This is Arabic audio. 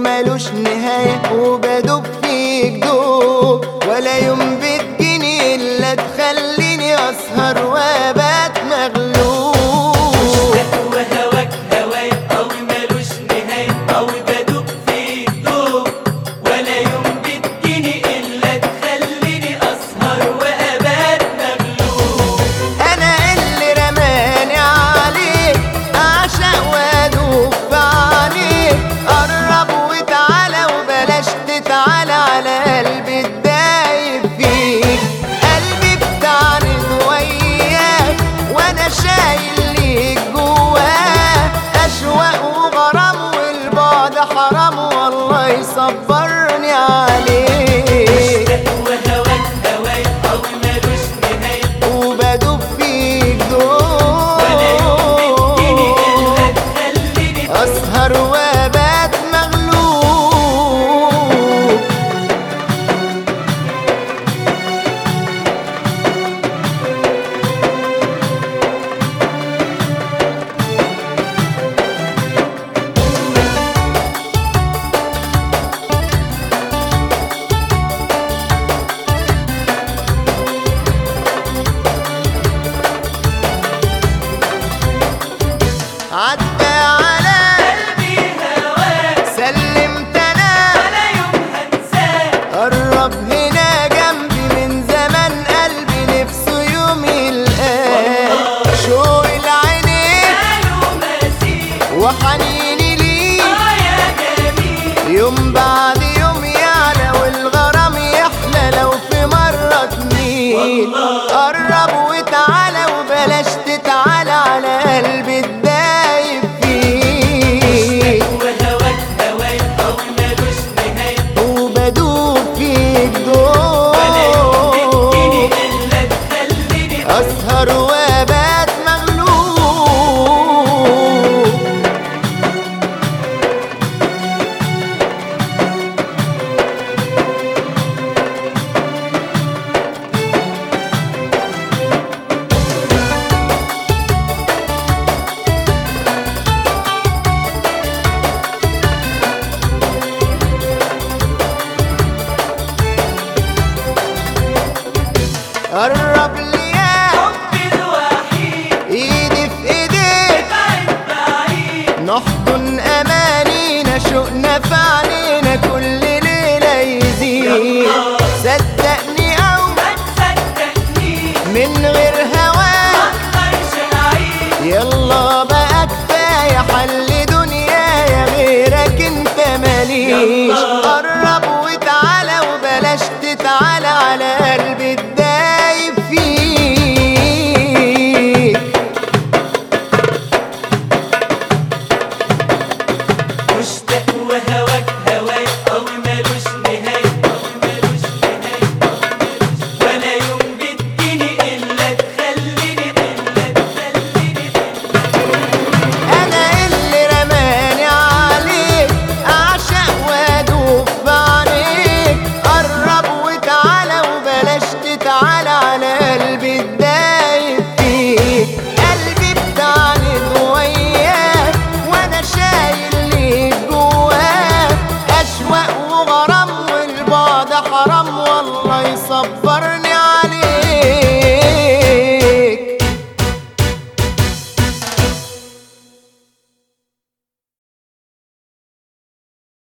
ومالوش نهاية، وبدوب فيك دوب ولا يوم بتجيني إلا تخليني أسهر وأبات مغلوب. وهواك هوايا قوي مالوش نهاية، قوي بدوب فيك دوب ولا يوم بتجيني إلا تخليني أسهر وأبات مغلوب. أنا اللي رماني عليك أعشق وأدوب في عينيك، قرب وتعالى وبلاش تتعالى على قلبي الدايب فيك. قلبي بتعند وياك وأنا شايل ليك جواه أشواق وغرام، والبعد حرام والله يصبرني عليك. وهواك هوايا قوي مالوش نهاية، وبدوب فيك ولا يوم بتجيني إلا دوب تخليني أسهر وأبات مغلوب. عدى على قلبي هواك سلمت أنا ولا يوم هنساك. قرب هنا جنبي من زمان، قلبي نفسه يوم يلقاك. شوق العينين ماله مسيك وحنيني ليك يا جميل، يوم بعد يوم يعلى والغرام يحلى لو في مرة تميل. قرب وتعالى وبلاش تتعالى على قلبي الدايب فيك. وهواك هوايا قوي مالوش نهاية، وبدوب فيك ولا يوم بتجيني دوب إلا تخليني أسهر وأبات مغلوب. قرب ليا حبي الوحيد ايدي في ايديك، بعيد بعيد نحضن امانينا شوقنا في عينينا كل ليله يزيد. صدقني او ما تصدقنيش من غير هواك مقدرش أعيش. يلا